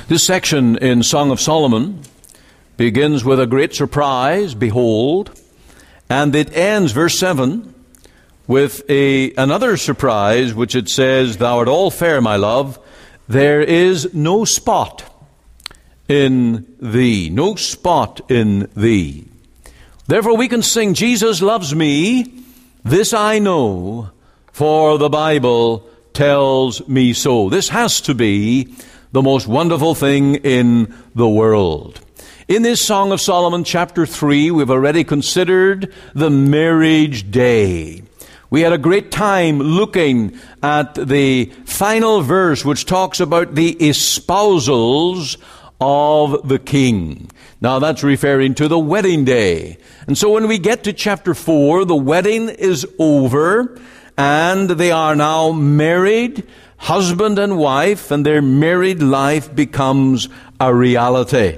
This section in Song of Solomon begins with a great surprise, behold, and it ends, verse 7, with another surprise, which it says, "Thou art all fair, my love, there is no spot in thee." No spot in thee. Therefore we can sing, "Jesus loves me, this I know, for the Bible tells me so." This has to be the most wonderful thing in the world. In this Song of Solomon, chapter 3, we've already considered the marriage day. We had a great time looking at the final verse, which talks about the espousals of the king. Now that's referring to the wedding day. And so when we get to chapter 4, the wedding is over, and they are now married, husband and wife, and their married life becomes a reality.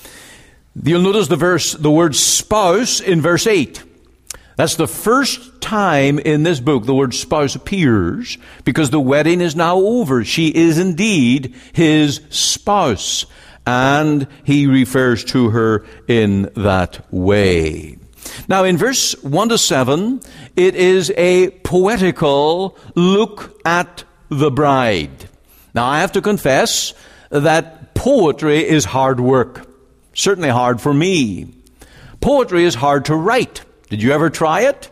You'll notice the word spouse in verse 8. That's the first time in this book the word spouse appears, because the wedding is now over. She is indeed his spouse, and he refers to her in that way. Now in verse 1 to 7, it is a poetical look at the bride. Now I have to confess that poetry is hard work. Certainly hard for me. Poetry is hard to write. Did you ever try it?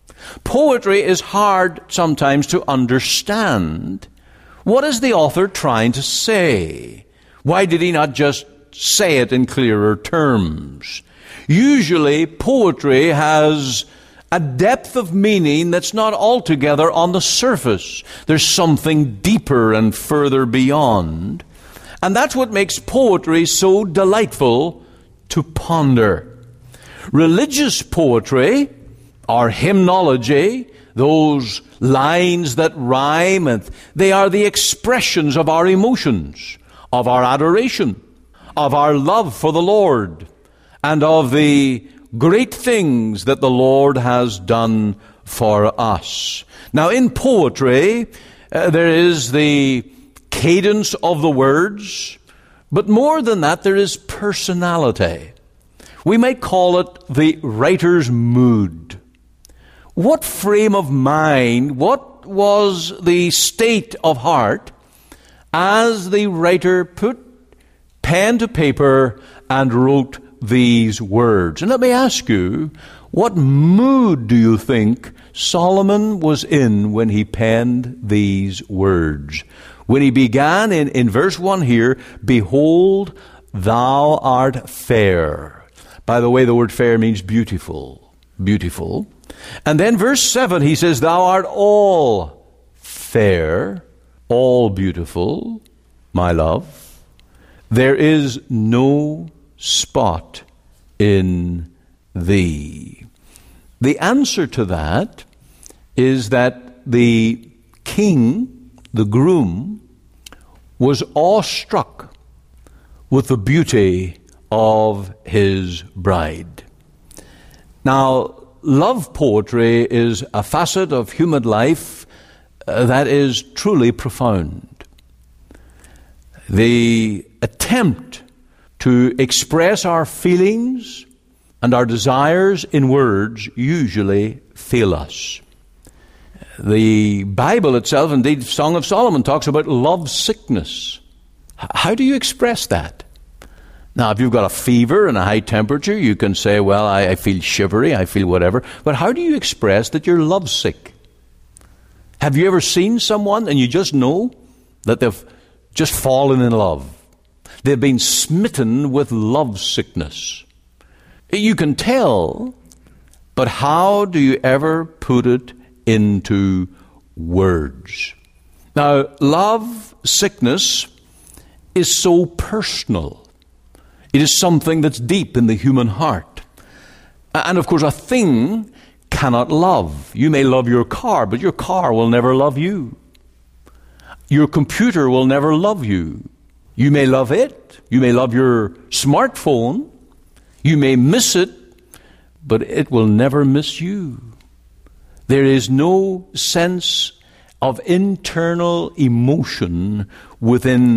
Poetry is hard sometimes to understand. What is the author trying to say? Why did he not just say it in clearer terms? Usually poetry has a depth of meaning that's not altogether on the surface. There's something deeper and further beyond. And that's what makes poetry so delightful to ponder. Religious poetry, or hymnology, those lines that rhyme, and they are the expressions of our emotions, of our adoration, of our love for the Lord, and of the great things that the Lord has done for us. Now in poetry, there is the cadence of the words, but more than that, there is personality. We might call it the writer's mood. What frame of mind, what was the state of heart as the writer put pen to paper and wrote these words? And let me ask you, what mood do you think Solomon was in when he penned these words? When he began in verse 1 here, "Behold, thou art fair." By the way, the word fair means beautiful. Beautiful. And then verse 7, he says, "Thou art all fair, all beautiful, my love. There is no spot in thee." The answer to that is that the king, the groom, was awestruck with the beauty of his bride. Now, love poetry is a facet of human life that is truly profound. The attempt to express our feelings and our desires in words usually fail us. The Bible itself, indeed, Song of Solomon, talks about love sickness. How do you express that? Now, if you've got a fever and a high temperature, you can say, well, I feel shivery, I feel whatever. But how do you express that you're lovesick? Have you ever seen someone and you just know that they've just fallen in love? They've been smitten with love sickness. You can tell, but how do you ever put it into words? Now, love sickness is so personal. It is something that's deep in the human heart. And of course, a thing cannot love. You may love your car, but your car will never love you. Your computer will never love you. You may love it. You may love your smartphone. You may miss it, but it will never miss you. There is no sense of internal emotion within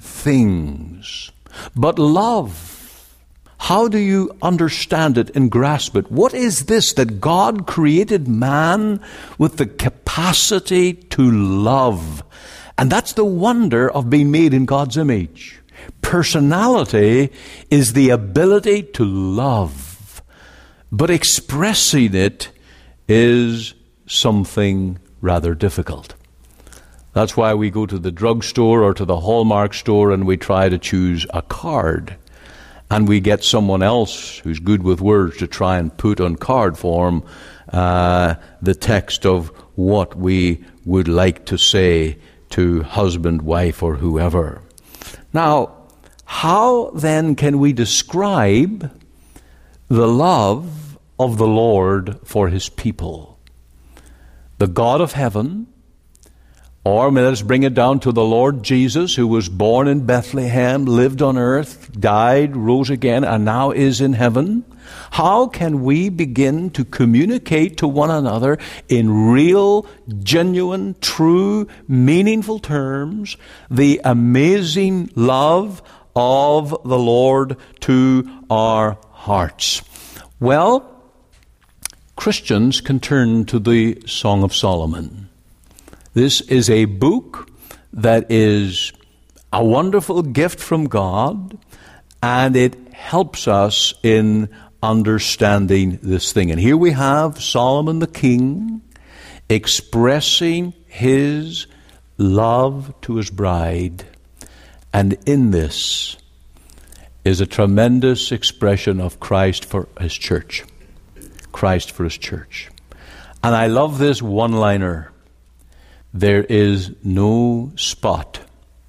things. But love, how do you understand it and grasp it? What is this that God created man with the capacity to love? And that's the wonder of being made in God's image. Personality is the ability to love, but expressing it is something rather difficult. That's why we go to the drugstore or to the Hallmark store and we try to choose a card. And we get someone else who's good with words to try and put on card form the text of what we would like to say to husband, wife, or whoever. Now, how then can we describe the love of the Lord for his people? The God of heaven, or let us bring it down to the Lord Jesus, who was born in Bethlehem, lived on earth, died, rose again, and now is in heaven. How can we begin to communicate to one another in real, genuine, true, meaningful terms the amazing love of the Lord to our hearts? Well, Christians can turn to the Song of Solomon. This is a book that is a wonderful gift from God, and it helps us in understanding this thing. And here we have Solomon the king expressing his love to his bride. And in this is a tremendous expression of Christ for his church. Christ for his church. And I love this one-liner. There is no spot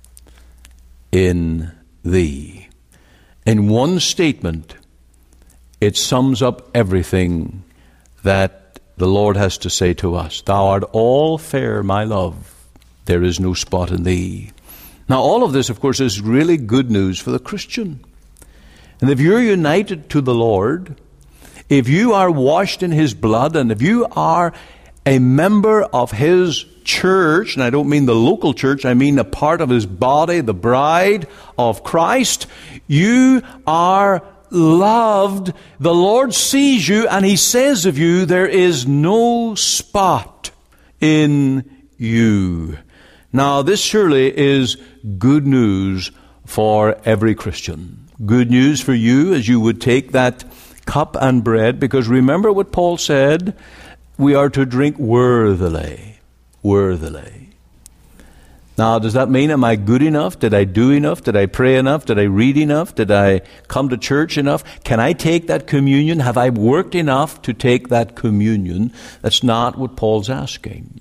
in thee. In one statement, it sums up everything that the Lord has to say to us. Thou art all fair, my love. There is no spot in thee. Now, all of this, of course, is really good news for the Christian. And if you're united to the Lord, if you are washed in his blood, and if you are a member of his church, and I don't mean the local church, I mean a part of his body, the bride of Christ, you are loved. The Lord sees you and he says of you, there is no spot in you. Now, this surely is good news for every Christian. Good news for you as you would take that cup and bread, because remember what Paul said, we are to drink worthily. Worthily. Now, does that mean, am I good enough? Did I do enough? Did I pray enough? Did I read enough? Did I come to church enough? Can I take that communion? Have I worked enough to take that communion? That's not what Paul's asking.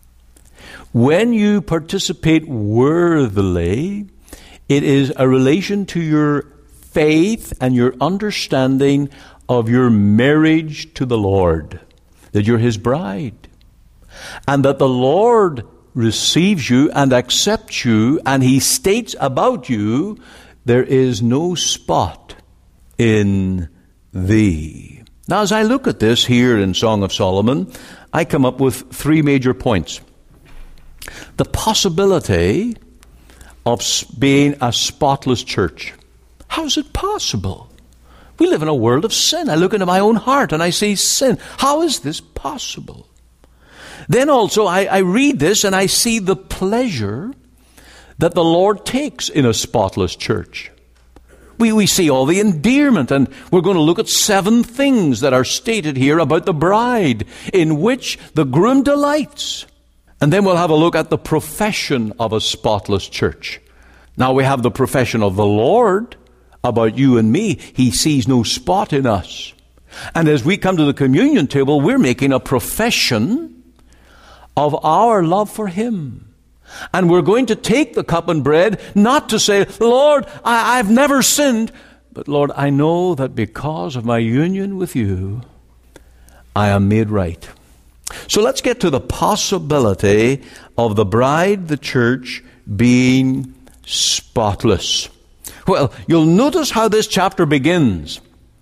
When you participate worthily, it is a relation to your faith and your understanding of your marriage to the Lord, that you're his bride. And that the Lord receives you and accepts you, and he states about you, there is no spot in thee. Now, as I look at this here in Song of Solomon, I come up with three major points. The possibility of being a spotless church. How is it possible? We live in a world of sin. I look into my own heart and I see sin. How is this possible? Then also I read this and I see the pleasure that the Lord takes in a spotless church. We see all the endearment, and we're going to look at 7 things that are stated here about the bride in which the groom delights. And then we'll have a look at the profession of a spotless church. Now we have the profession of the Lord about you and me. He sees no spot in us. And as we come to the communion table, we're making a profession of our love for him. And we're going to take the cup and bread, not to say, Lord, I've never sinned, but Lord, I know that because of my union with you, I am made right. So let's get to the possibility of the bride, the church, being spotless. Well, you'll notice how this chapter begins.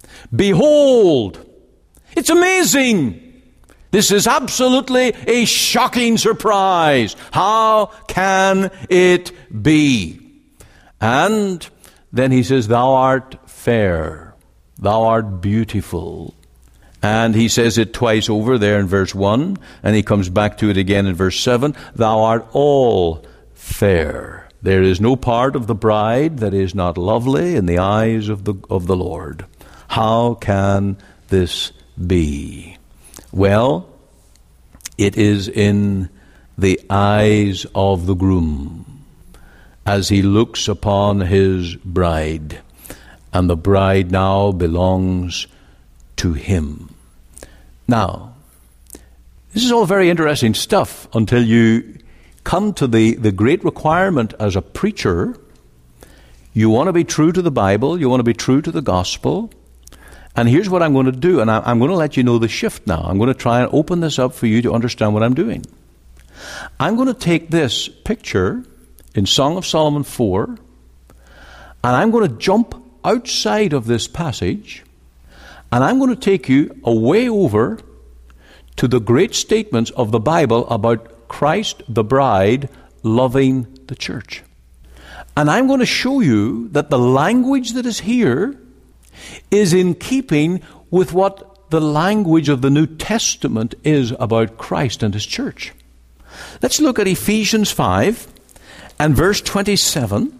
Behold, it's amazing. This is absolutely a shocking surprise. How can it be? And then he says, thou art fair, thou art beautiful. And he says it twice over there in verse 1, and he comes back to it again in verse 7, thou art all fair. There is no part of the bride that is not lovely in the eyes of the Lord. How can this be? Well, it is in the eyes of the groom as he looks upon his bride, and the bride now belongs to him. Now, this is all very interesting stuff until you come to the great requirement as a preacher. You want to be true to the Bible, you want to be true to the gospel, and here's what I'm going to do, and I'm going to let you know the shift now. I'm going to try and open this up for you to understand what I'm doing. I'm going to take this picture in Song of Solomon 4, and I'm going to jump outside of this passage, and I'm going to take you away over to the great statements of the Bible about Christ, the bride, loving the church. And I'm going to show you that the language that is here is in keeping with what the language of the New Testament is about Christ and his church. Let's look at Ephesians 5 and verse 27.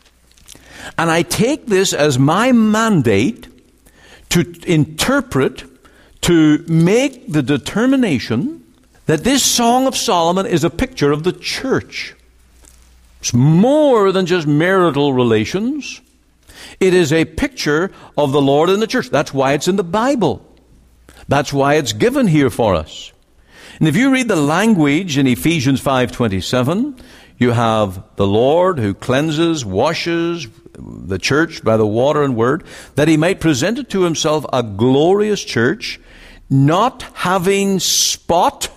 And I take this as my mandate to interpret, to make the determination that this Song of Solomon is a picture of the church. It's more than just marital relations. It is a picture of the Lord and the church. That's why it's in the Bible. That's why it's given here for us. And if you read the language in Ephesians 5:27, you have the Lord who cleanses, washes the church by the water and word, that he might present it to himself a glorious church, not having spot.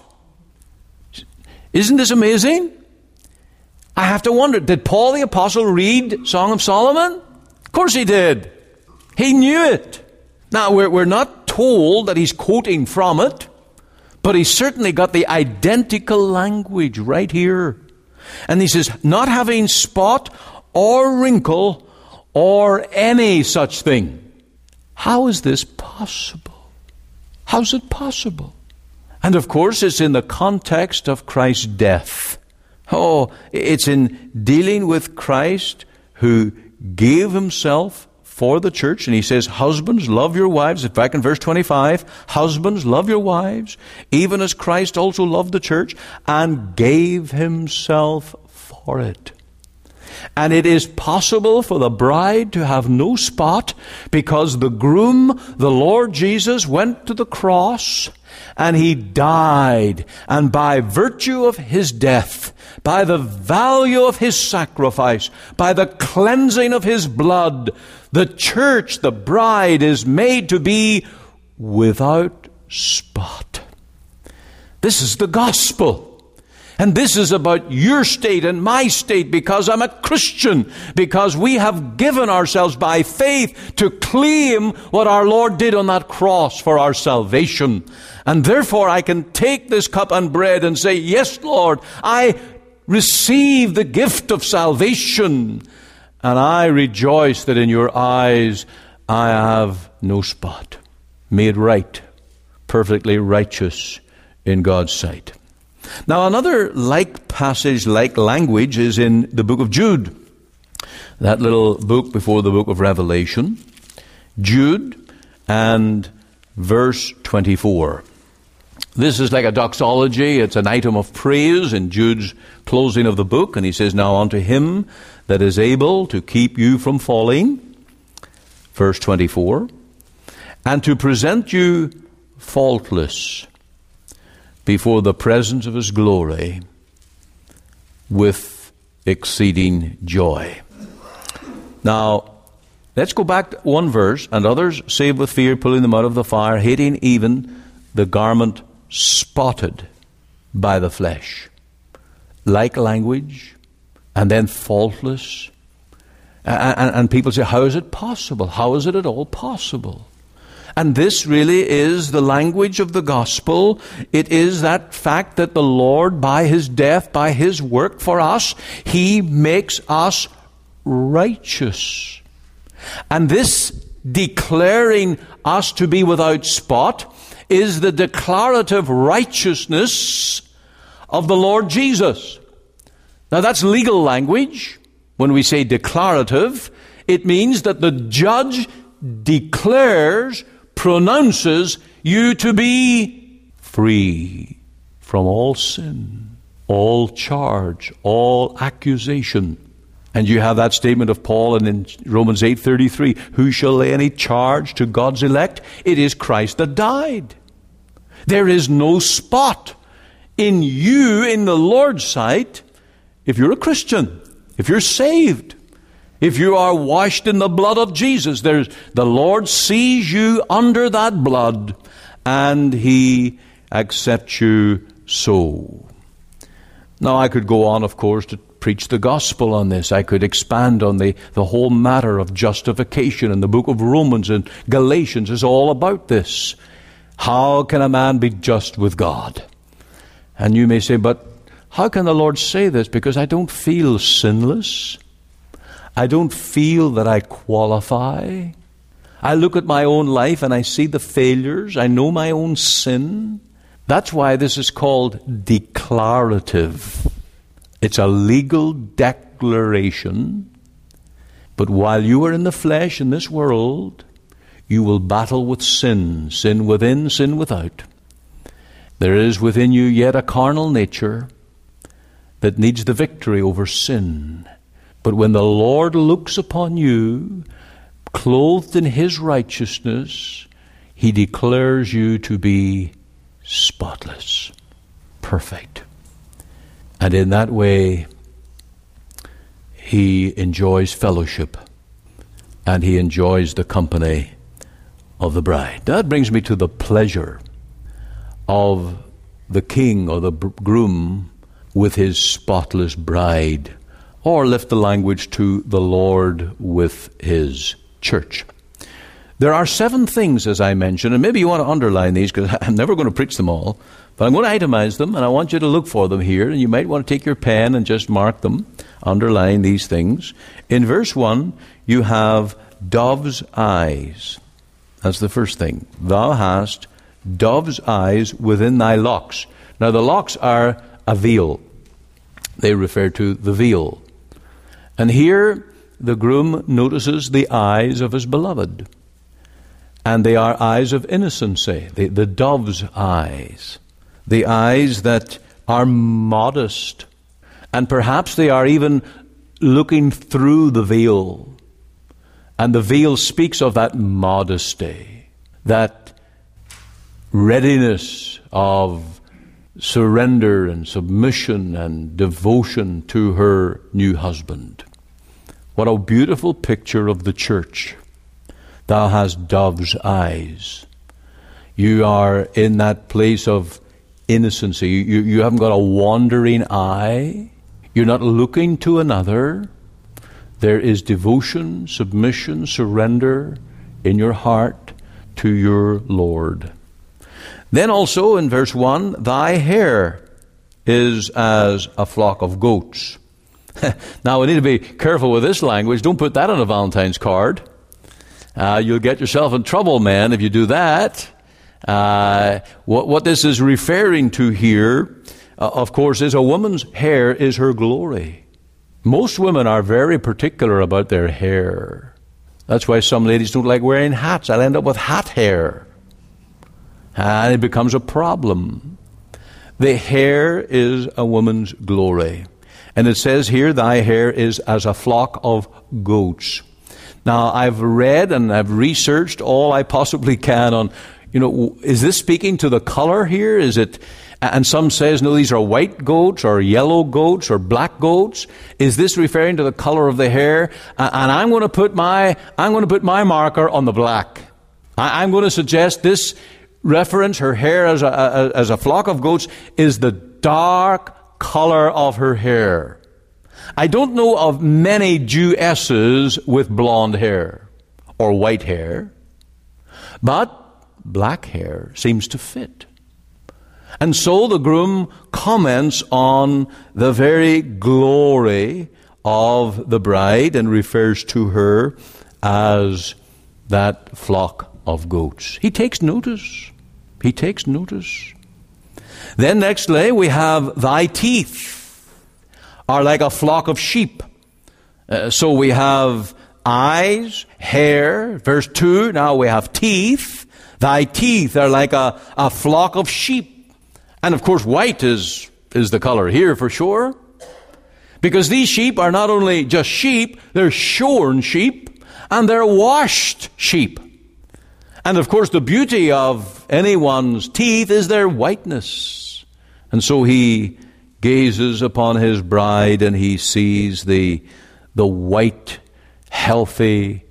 Isn't this amazing? I have to wonder, did Paul the Apostle read Song of Solomon? Of course he did. He knew it. Now, we're not told that he's quoting from it, but he certainly got the identical language right here. And he says, not having spot or wrinkle or any such thing. How is this possible? How's it possible? And of course, it's in the context of Christ's death. Oh, it's in dealing with Christ who gave himself for the church. And he says, husbands, love your wives. In fact, in verse 25, husbands, love your wives, even as Christ also loved the church and gave himself for it. And it is possible for the bride to have no spot because the groom, the Lord Jesus, went to the cross and he died. And by virtue of his death, by the value of his sacrifice, by the cleansing of his blood, the church, the bride, is made to be without spot. This is the gospel. And this is about your state and my state because I'm a Christian, because we have given ourselves by faith to claim what our Lord did on that cross for our salvation. And therefore I can take this cup and bread and say, yes, Lord, I receive the gift of salvation. And I rejoice that in your eyes I have no spot, made right, perfectly righteous in God's sight. Now, another like passage, like language, is in the book of Jude. That little book before the book of Revelation. Jude and verse 24. This is like a doxology. It's an item of praise in Jude's closing of the book. And he says, now unto him that is able to keep you from falling, verse 24, and to present you faultless before the presence of his glory with exceeding joy. Now, let's go back to one verse. And others saved with fear, pulling them out of the fire, hating even the garment spotted by the flesh. Like language, and then faultless. And people say, how is it possible? How is it at all possible? And this really is the language of the gospel. It is that fact that the Lord, by his death, by his work for us, he makes us righteous. And this declaring us to be without spot is the declarative righteousness of the Lord Jesus. Now that's legal language. When we say declarative, it means that the judge declares, pronounces you to be free from all sin, all charge, all accusation. And you have that statement of Paul in Romans 8:33, who shall lay any charge to God's elect? It is Christ that died. There is no spot in you, in the Lord's sight, if you're a Christian, if you're saved, if you are washed in the blood of Jesus. The Lord sees you under that blood, and He accepts you so. Now, I could go on, of course, to preach the gospel on this. I could expand on the whole matter of justification, and the book of Romans and Galatians is all about this. How can a man be just with God? And you may say, but how can the Lord say this? Because I don't feel sinless. I don't feel that I qualify. I look at my own life and I see the failures. I know my own sin. That's why this is called declarative. It's a legal declaration. But while you are in the flesh in this world, you will battle with sin. Sin within, sin without. There is within you yet a carnal nature that needs the victory over sin. But when the Lord looks upon you, clothed in His righteousness, He declares you to be spotless, perfect. And in that way, He enjoys fellowship, and He enjoys the company of the bride. That brings me to the pleasure of the king or the groom with his spotless bride, or lift the language to the Lord with His church. There are 7 things, as I mentioned, and maybe you want to underline these because I'm never going to preach them all, but I'm going to itemize them, and I want you to look for them here, and you might want to take your pen and just mark them, underline these things. In verse 1, you have dove's eyes. That's the first thing. Thou hast dove's eyes within thy locks. Now the locks are a veil. They refer to the veil. And here the groom notices the eyes of his beloved. And they are eyes of innocency, the dove's eyes. The eyes that are modest. And perhaps they are even looking through the veil. And the veil speaks of that modesty, that readiness of surrender and submission and devotion to her new husband. What a beautiful picture of the church. Thou hast dove's eyes. You are in that place of innocency. You haven't got a wandering eye. You're not looking to another. There is devotion, submission, surrender in your heart to your Lord. Then also in verse 1, thy hair is as a flock of goats. Now we need to be careful with this language. Don't put that on a Valentine's card. You'll get yourself in trouble, man, if you do that. What this is referring to here, of course, is a woman's hair is her glory. Most women are very particular about their hair. That's why some ladies don't like wearing hats. I'll end up with hat hair. And it becomes a problem. The hair is a woman's glory. And it says here, thy hair is as a flock of goats. Now, I've read and I've researched all I possibly can on, is this speaking to the color here? Is it, and some says, no, these are white goats or yellow goats or black goats. Is this referring to the color of the hair? And I'm going to put my marker on the black. I'm going to suggest this reference, her hair as a flock of goats, is the dark color of her hair. I don't know of many Jewesses with blonde hair or white hair, but black hair seems to fit. And so the groom comments on the very glory of the bride and refers to her as that flock of goats. He takes notice. He takes notice. Then nextly we have thy teeth are like a flock of sheep. So we have eyes, hair, verse 2. Now we have teeth. Thy teeth are like a flock of sheep. And of course white is the color here for sure. Because these sheep are not only just sheep, they're shorn sheep and they're washed sheep. And of course the beauty of anyone's teeth is their whiteness. And so he gazes upon his bride and he sees the white, healthy,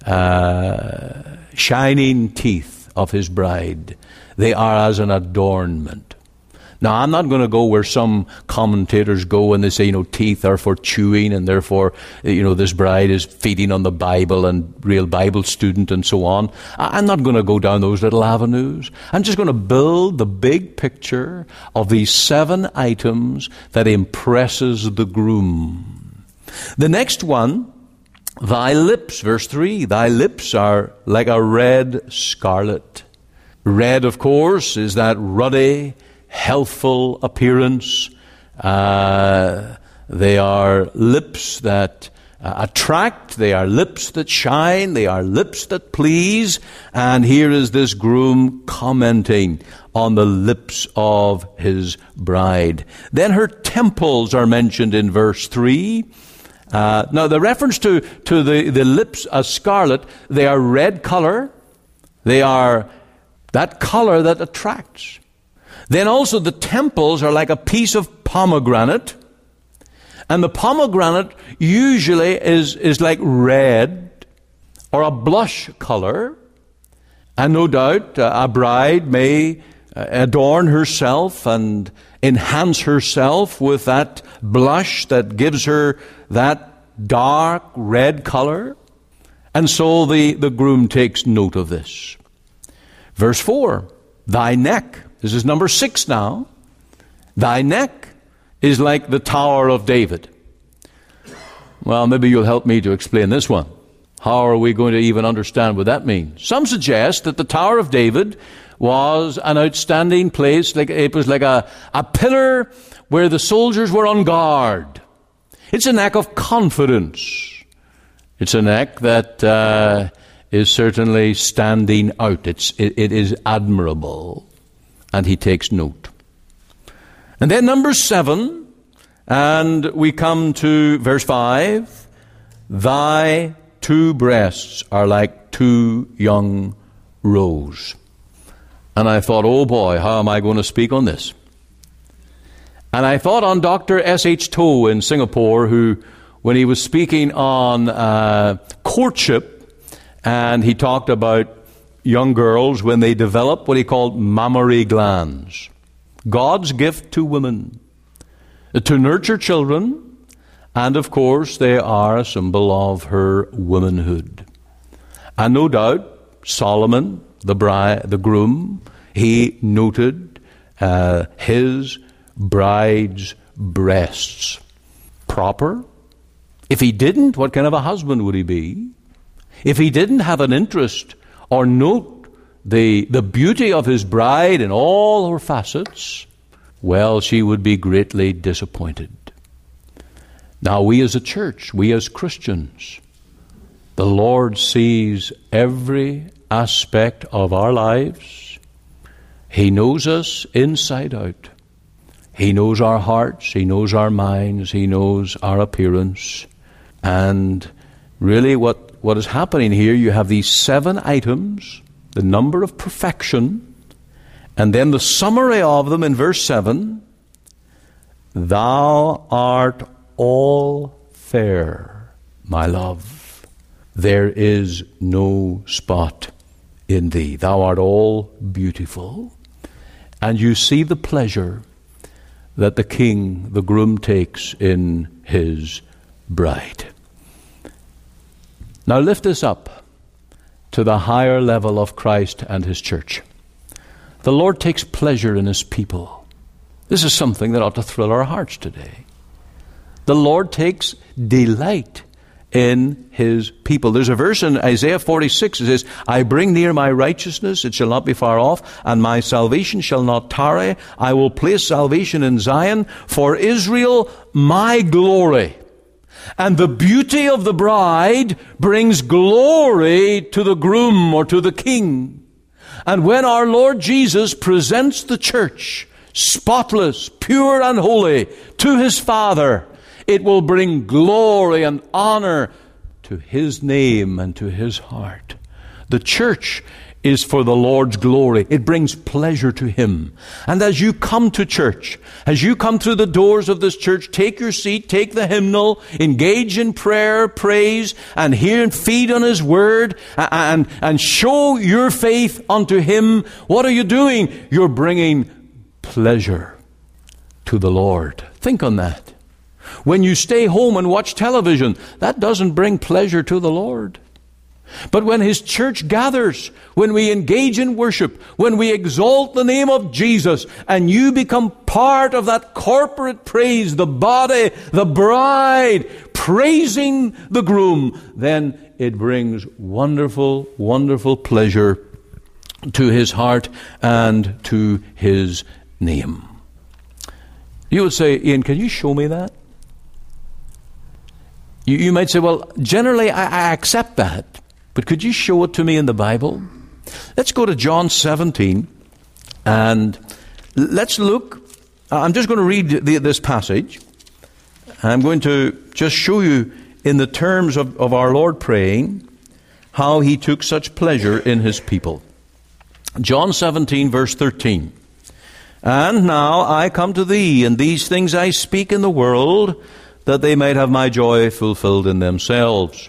shining teeth of his bride. They are as an adornment. Now, I'm not going to go where some commentators go and they say, teeth are for chewing and therefore, this bride is feeding on the Bible and real Bible student and so on. I'm not going to go down those little avenues. I'm just going to build the big picture of these 7 items that impresses the groom. The next one, thy lips, verse 3, thy lips are like a red scarlet. Red, of course, is that ruddy, healthful appearance. They are lips that attract. They are lips that shine. They are lips that please. And here is this groom commenting on the lips of his bride. Then her temples are mentioned in verse 3. Now the reference to the lips as scarlet, they are red color. They are that color that attracts. Then also the temples are like a piece of pomegranate. And the pomegranate usually is like red or a blush color. And no doubt a bride may adorn herself and enhance herself with that blush that gives her that dark red color. And so the groom takes note of this. Verse 4, thy neck. This is number 6 now. Thy neck is like the Tower of David. Well, maybe you'll help me to explain this one. How are we going to even understand what that means? Some suggest that the Tower of David was an outstanding place. It was like a pillar where the soldiers were on guard. It's a neck of confidence. It's a neck that is certainly standing out. It is admirable. And he takes note. And then number 7, and we come to verse 5. Thy 2 breasts are like 2 young roes. And I thought, oh boy, how am I going to speak on this? And I thought on Dr. S.H. Toh in Singapore, who, when he was speaking on courtship, and he talked about young girls when they develop what he called mammary glands. God's gift to women to nurture children, and of course they are a symbol of her womanhood. And no doubt Solomon, the groom, he noted his bride's breasts. Proper? If he didn't, what kind of a husband would he be? If he didn't have an interest or note the beauty of his bride in all her facets, well, she would be greatly disappointed. Now, we as a church, we as Christians, the Lord sees every aspect of our lives. He knows us inside out. He knows our hearts. He knows our minds. He knows our appearance. And really what is happening here, you have these 7 items, the number of perfection, and then the summary of them in verse 7. Thou art all fair, my love. There is no spot in thee. Thou art all beautiful. And you see the pleasure that the king, the groom, takes in his bride. Now lift this up to the higher level of Christ and his church. The Lord takes pleasure in his people. This is something that ought to thrill our hearts today. The Lord takes delight in his people. There's a verse in Isaiah 46 that says, I bring near my righteousness, it shall not be far off, and my salvation shall not tarry. I will place salvation in Zion, for Israel my glory. And the beauty of the bride brings glory to the groom or to the king. And when our Lord Jesus presents the church, spotless, pure, and holy, to his Father, it will bring glory and honor to his name and to his heart. The church is for the Lord's glory. It brings pleasure to him. And as you come to church, as you come through the doors of this church, take your seat, take the hymnal, engage in prayer, praise, and hear and feed on his word, and show your faith unto him. What are you doing? You're bringing pleasure to the Lord. Think on that. When you stay home and watch television, that doesn't bring pleasure to the Lord. But when his church gathers, when we engage in worship, when we exalt the name of Jesus, and you become part of that corporate praise, the body, the bride, praising the groom, then it brings wonderful, wonderful pleasure to his heart and to his name. You would say, Ian, can you show me that? You might say, well, generally I accept that, but could you show it to me in the Bible? Let's go to John 17, and let's look. I'm just going to read this passage. I'm going to just show you in the terms of our Lord praying how he took such pleasure in his people. John 17, verse 13. And now I come to thee, and these things I speak in the world, that they might have my joy fulfilled in themselves.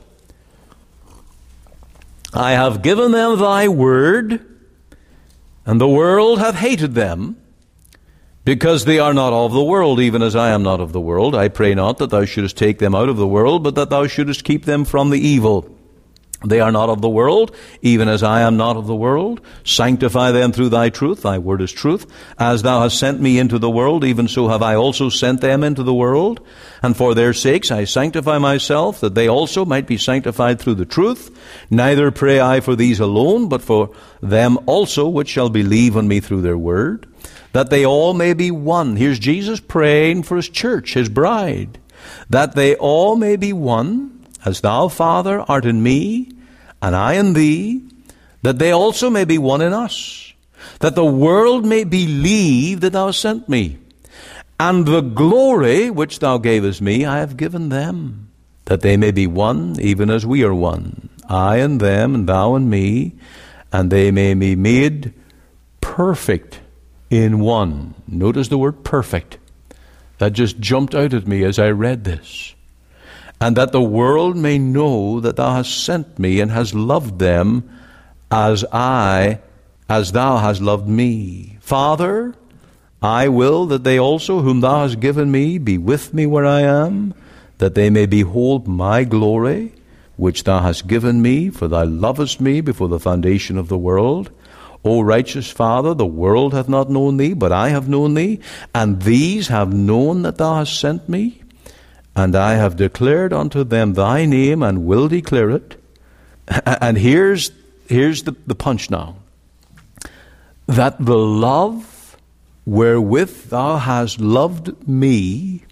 I have given them thy word, and the world hath hated them, because they are not of the world, even as I am not of the world. I pray not that thou shouldest take them out of the world, but that thou shouldest keep them from the evil. They are not of the world, even as I am not of the world. Sanctify them through thy truth. Thy word is truth. As thou hast sent me into the world, even so have I also sent them into the world. And for their sakes I sanctify myself, that they also might be sanctified through the truth. Neither pray I for these alone, but for them also which shall believe on me through their word, that they all may be one. Here's Jesus praying for his church, his bride. That they all may be one, as thou, Father, art in me, and I in thee, that they also may be one in us, that the world may believe that thou hast sent me. And the glory which thou gavest me, I have given them, that they may be one, even as we are one, I and them, and thou and me, and they may be made perfect in one. Notice the word perfect. That just jumped out at me as I read this. And that the world may know that thou hast sent me and hast loved them as thou hast loved me. Father, I will that they also whom thou hast given me be with me where I am, that they may behold my glory, which thou hast given me, for thou lovest me before the foundation of the world. O righteous Father, the world hath not known thee, but I have known thee, and these have known that thou hast sent me. And I have declared unto them thy name, and will declare it. And here's the punch now. That the love wherewith thou hast loved me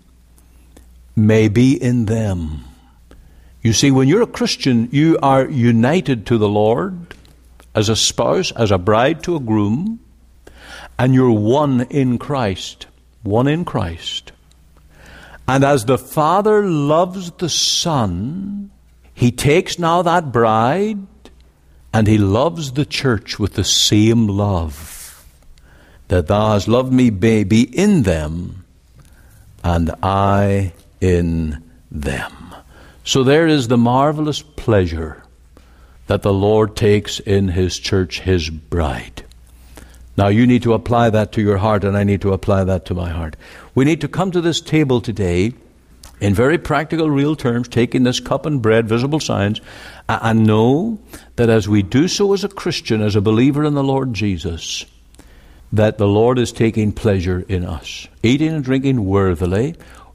may be in them. You see, when you're a Christian, you are united to the Lord as a spouse, as a bride to a groom, and you're one in Christ. One in Christ. And as the Father loves the Son, he takes now that bride and he loves the church with the same love. That thou hast loved me may be in them, and I in them. So there is the marvelous pleasure that the Lord takes in his church, his bride. Now you need to apply that to your heart, and I need to apply that to my heart. We need to come to this table today in very practical, real terms, taking this cup and bread, visible signs, and know that as we do so as a Christian, as a believer in the Lord Jesus, that the Lord is taking pleasure in us. Eating and drinking worthily,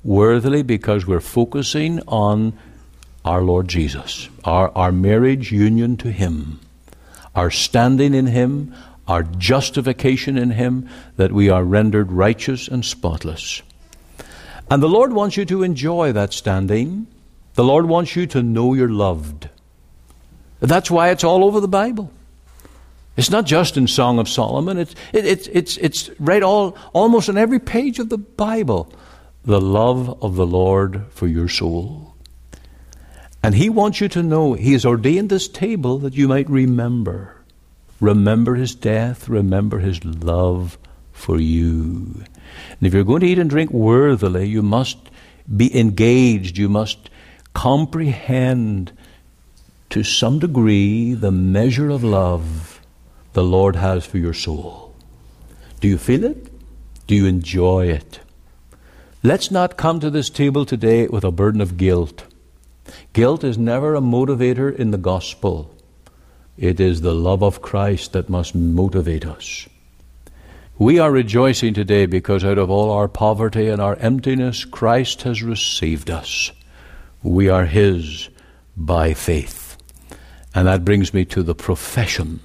worthily because we're focusing on our Lord Jesus, our marriage union to Him, our standing in Him, our justification in Him, that we are rendered righteous and spotless. And the Lord wants you to enjoy that standing. The Lord wants you to know you're loved. That's why it's all over the Bible. It's not just in Song of Solomon. It's right almost on every page of the Bible. The love of the Lord for your soul. And He wants you to know He has ordained this table that you might remember. Remember His death. Remember His love for you. And if you're going to eat and drink worthily, you must be engaged. You must comprehend to some degree the measure of love the Lord has for your soul. Do you feel it? Do you enjoy it? Let's not come to this table today with a burden of guilt. Guilt is never a motivator in the gospel. It is the love of Christ that must motivate us. We are rejoicing today because out of all our poverty and our emptiness, Christ has received us. We are His by faith. And that brings me to the profession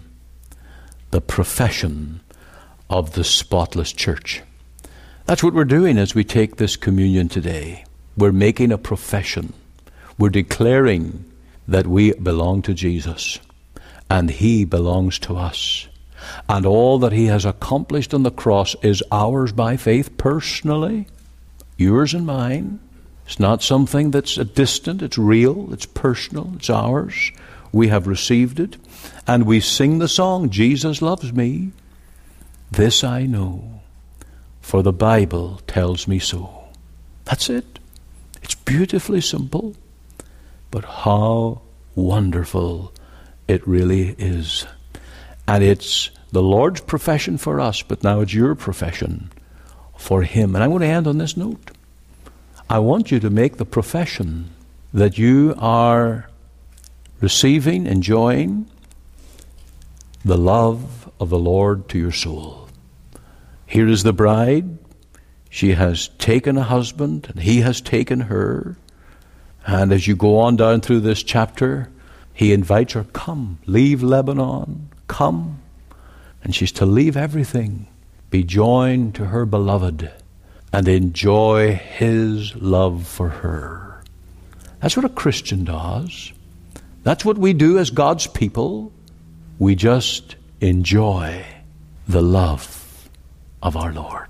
of the spotless church. That's what we're doing as we take this communion today. We're making a profession. We're declaring that we belong to Jesus and He belongs to us. And all that He has accomplished on the cross is ours by faith personally, yours and mine. It's not something that's distant, it's real, it's personal, it's ours. We have received it, and we sing the song, Jesus loves me. This I know, for the Bible tells me so. That's it. It's beautifully simple, but how wonderful it really is. And it's the Lord's profession for us, but now it's your profession for Him. And I'm going to end on this note. I want you to make the profession that you are receiving, enjoying the love of the Lord to your soul. Here is the bride. She has taken a husband, and he has taken her. And as you go on down through this chapter, he invites her, come, leave Lebanon, come. And she's to leave everything, be joined to her beloved, and enjoy his love for her. That's what a Christian does. That's what we do as God's people. We just enjoy the love of our Lord.